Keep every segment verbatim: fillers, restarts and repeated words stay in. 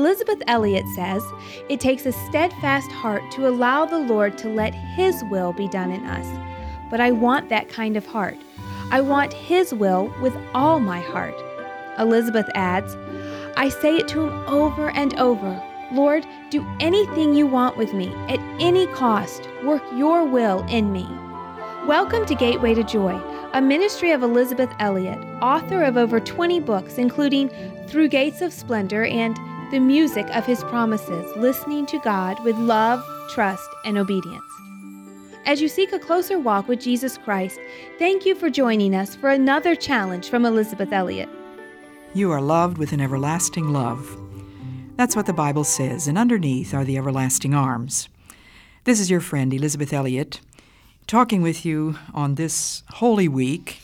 Elisabeth Elliot says, "It takes a steadfast heart to allow the Lord to let His will be done in us. But I want that kind of heart. I want His will with all my heart." Elisabeth adds, "I say it to Him over and over. Lord, do anything you want with me, at any cost. Work your will in me." Welcome to Gateway to Joy, a ministry of Elisabeth Elliot, author of over twenty books, including Through Gates of Splendor and The Music of His Promises, Listening to God with Love, Trust, and Obedience. As you seek a closer walk with Jesus Christ, thank you for joining us for another challenge from Elisabeth Elliot. You are loved with an everlasting love. That's what the Bible says, and underneath are the everlasting arms. This is your friend, Elisabeth Elliot, talking with you on this Holy Week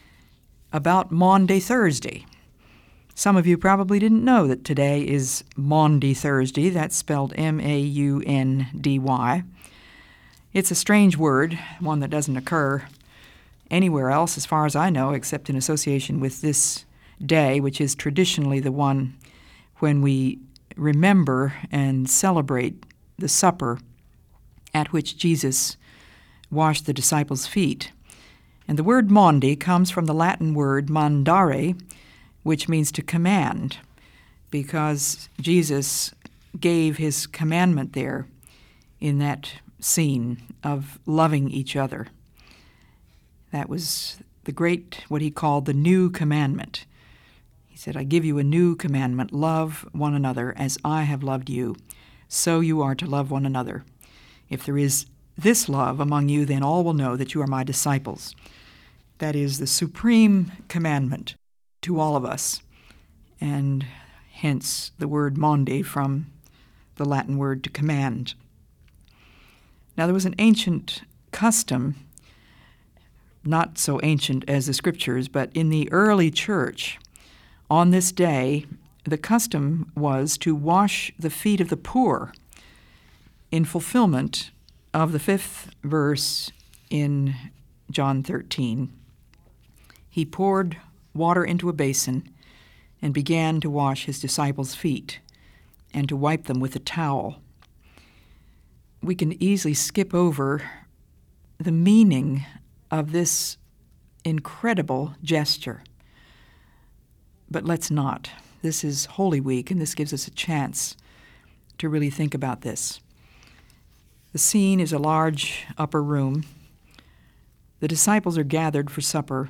about Maundy Thursday. Some of you probably didn't know that today is Maundy Thursday. That's spelled M A U N D Y. It's a strange word, one that doesn't occur anywhere else, as far as I know, except in association with this day, which is traditionally the one when we remember and celebrate the supper at which Jesus washed the disciples' feet. And the word Maundy comes from the Latin word mandare, which means to command, because Jesus gave his commandment there in that scene of loving each other. That was the great, what he called the new commandment. He said, "I give you a new commandment, love one another as I have loved you, so you are to love one another. If there is this love among you, then all will know that you are my disciples." That is the supreme commandment to all of us, and hence the word Maundy from the Latin word to command. Now, there was an ancient custom, not so ancient as the Scriptures, but in the early church, on this day, the custom was to wash the feet of the poor in fulfillment of the fifth verse in John thirteen. He poured water into a basin and began to wash his disciples' feet and to wipe them with a towel. We can easily skip over the meaning of this incredible gesture, but let's not. This is Holy Week, and this gives us a chance to really think about this. The scene is a large upper room. The disciples are gathered for supper.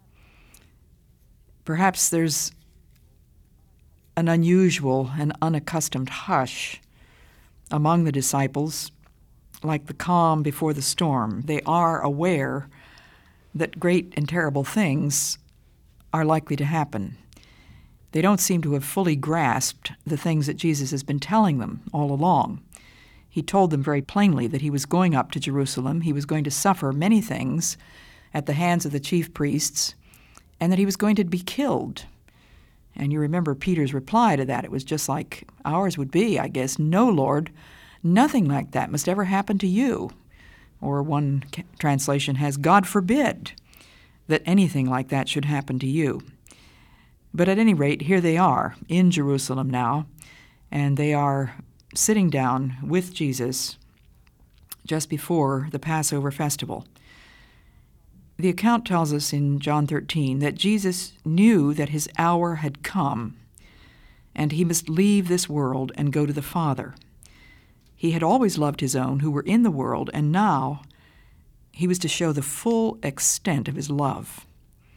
Perhaps there's an unusual and unaccustomed hush among the disciples, like the calm before the storm. They are aware that great and terrible things are likely to happen. They don't seem to have fully grasped the things that Jesus has been telling them all along. He told them very plainly that he was going up to Jerusalem, he was going to suffer many things at the hands of the chief priests, and that he was going to be killed. And you remember Peter's reply to that. It was just like ours would be, I guess. "No, Lord, nothing like that must ever happen to you." Or one translation has, "God forbid that anything like that should happen to you." But at any rate, here they are in Jerusalem now, and they are sitting down with Jesus just before the Passover festival. The account tells us in John thirteen that Jesus knew that his hour had come, and he must leave this world and go to the Father. He had always loved his own who were in the world, and now he was to show the full extent of his love.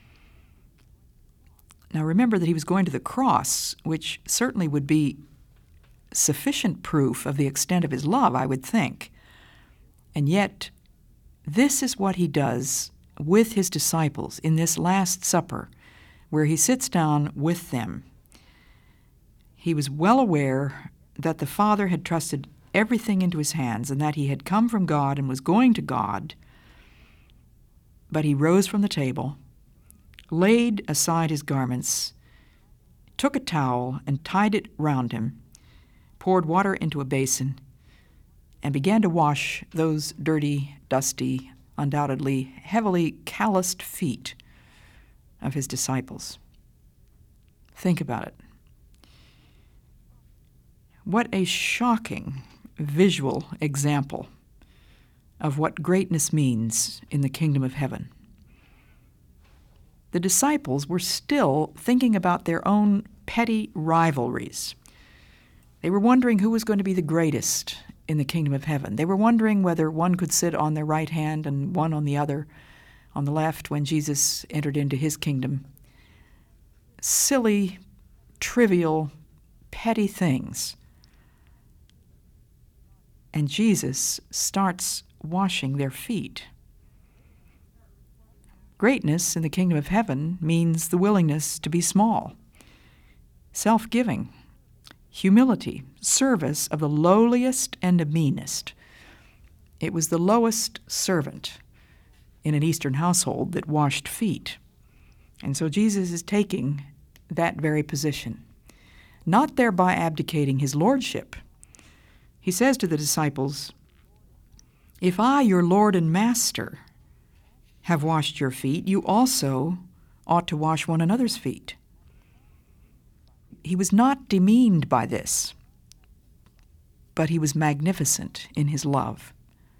Now remember that he was going to the cross, which certainly would be sufficient proof of the extent of his love, I would think. And yet, this is what he does with his disciples in this Last Supper, where he sits down with them. He was well aware that the Father had trusted everything into his hands and that he had come from God and was going to God. But he rose from the table, laid aside his garments, took a towel and tied it round him, poured water into a basin, and began to wash those dirty, dusty, undoubtedly heavily calloused feet of his disciples. Think about it. What a shocking visual example of what greatness means in the kingdom of heaven. The disciples were still thinking about their own petty rivalries. They were wondering who was going to be the greatest in the kingdom of heaven. They were wondering whether one could sit on their right hand and one on the other, on the left, when Jesus entered into his kingdom. Silly, trivial, petty things. And Jesus starts washing their feet. Greatness in the kingdom of heaven means the willingness to be small, self-giving, humility, service of the lowliest and the meanest. It was the lowest servant in an Eastern household that washed feet. And so Jesus is taking that very position, not thereby abdicating his lordship. He says to the disciples, "If I, your Lord and Master, have washed your feet, you also ought to wash one another's feet." He was not demeaned by this, but he was magnificent in his love.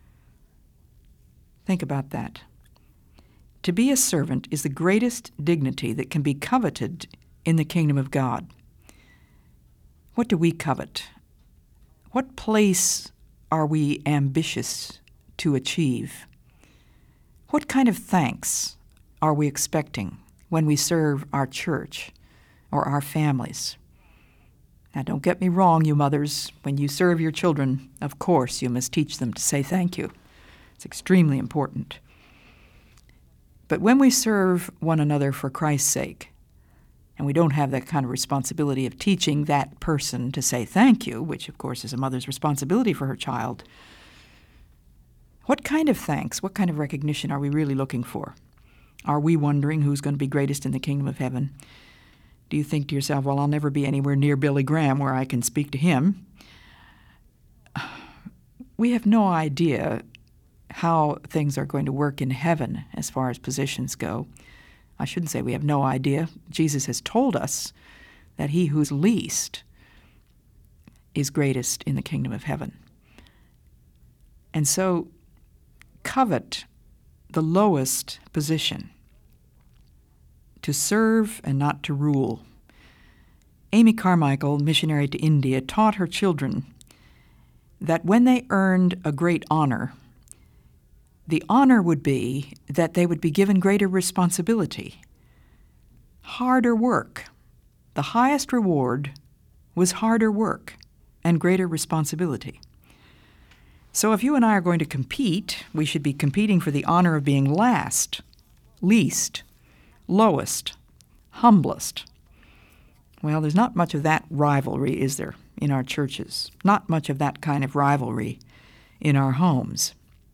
Think about that. To be a servant is the greatest dignity that can be coveted in the kingdom of God. What do we covet? What place are we ambitious to achieve? What kind of thanks are we expecting when we serve our church or our families? Now, don't get me wrong, you mothers. When you serve your children, of course, you must teach them to say thank you. It's extremely important. But when we serve one another for Christ's sake, and we don't have that kind of responsibility of teaching that person to say thank you, which, of course, is a mother's responsibility for her child, what kind of thanks, what kind of recognition are we really looking for? Are we wondering who's going to be greatest in the kingdom of heaven? Do you think to yourself, well, I'll never be anywhere near Billy Graham where I can speak to him? We have no idea how things are going to work in heaven as far as positions go. I shouldn't say we have no idea. Jesus has told us that he who's least is greatest in the kingdom of heaven. And so covet the lowest position, to serve and not to rule. Amy Carmichael, missionary to India, taught her children that when they earned a great honor, the honor would be that they would be given greater responsibility, harder work. The highest reward was harder work and greater responsibility. So if you and I are going to compete, we should be competing for the honor of being last, least, lowest, humblest. Well, there's not much of that rivalry, is there, in our churches? Not much of that kind of rivalry in our homes.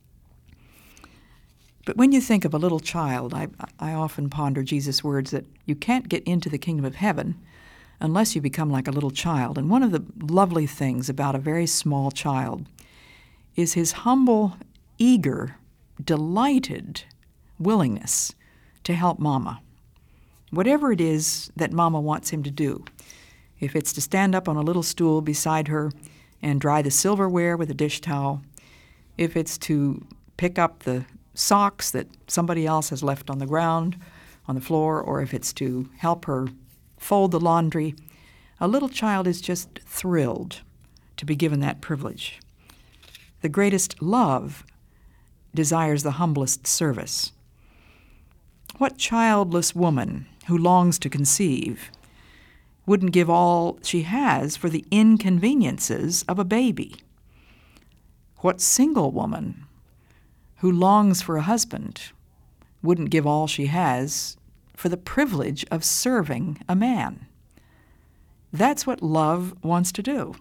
But when you think of a little child, I, I often ponder Jesus' words that you can't get into the kingdom of heaven unless you become like a little child. And one of the lovely things about a very small child is his humble, eager, delighted willingness to help Mama. Whatever it is that Mama wants him to do, if it's to stand up on a little stool beside her and dry the silverware with a dish towel, if it's to pick up the socks that somebody else has left on the ground, on the floor, or if it's to help her fold the laundry, a little child is just thrilled to be given that privilege. The greatest love desires the humblest service. What childless woman who longs to conceive wouldn't give all she has for the inconveniences of a baby? What single woman who longs for a husband wouldn't give all she has for the privilege of serving a man? That's what love wants to do.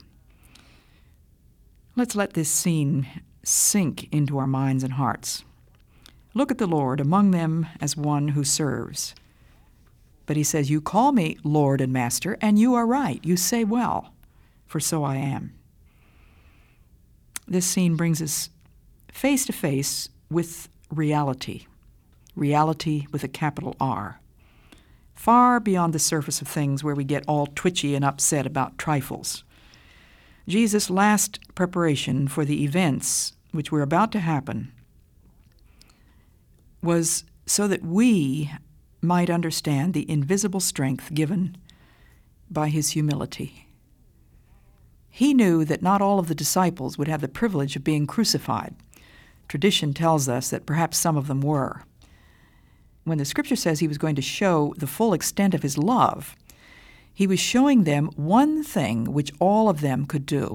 Let's let this scene sink into our minds and hearts. Look at the Lord among them as one who serves. But he says, "You call me Lord and Master, and you are right. You say well, for so I am." This scene brings us face to face with reality, reality with a capital R, far beyond the surface of things where we get all twitchy and upset about trifles. Jesus' last preparation for the events which were about to happen was so that we might understand the invisible strength given by his humility. He knew that not all of the disciples would have the privilege of being crucified. Tradition tells us that perhaps some of them were. When the Scripture says he was going to show the full extent of his love, he was showing them one thing which all of them could do.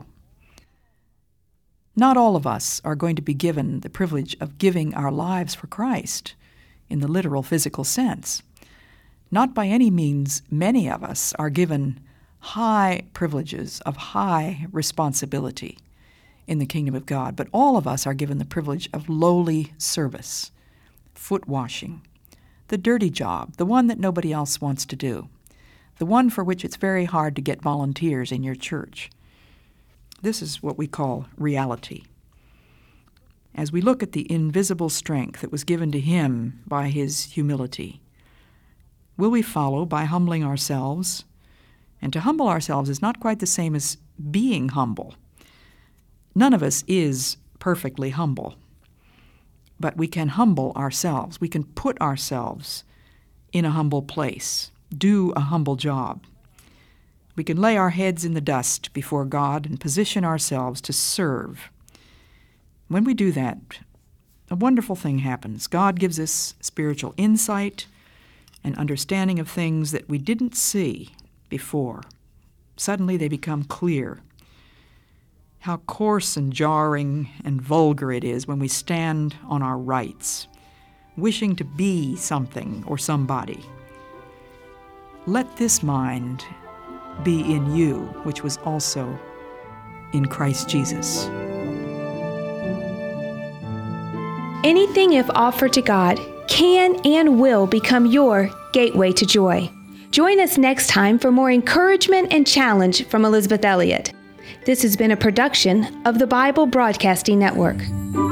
Not all of us are going to be given the privilege of giving our lives for Christ in the literal physical sense. Not by any means many of us are given high privileges of high responsibility in the kingdom of God, but all of us are given the privilege of lowly service, foot washing, the dirty job, the one that nobody else wants to do, the one for which it's very hard to get volunteers in your church. This is what we call reality. As we look at the invisible strength that was given to him by his humility, will we follow by humbling ourselves? And to humble ourselves is not quite the same as being humble. None of us is perfectly humble, but we can humble ourselves. We can put ourselves in a humble place, do a humble job. We can lay our heads in the dust before God and position ourselves to serve. When we do that, a wonderful thing happens. God gives us spiritual insight and understanding of things that we didn't see before. Suddenly they become clear. How coarse and jarring and vulgar it is when we stand on our rights, wishing to be something or somebody. Let this mind be in you, which was also in Christ Jesus. Anything, if offered to God, can and will become your gateway to joy. Join us next time for more encouragement and challenge from Elizabeth Elliot. This has been a production of the Bible Broadcasting Network.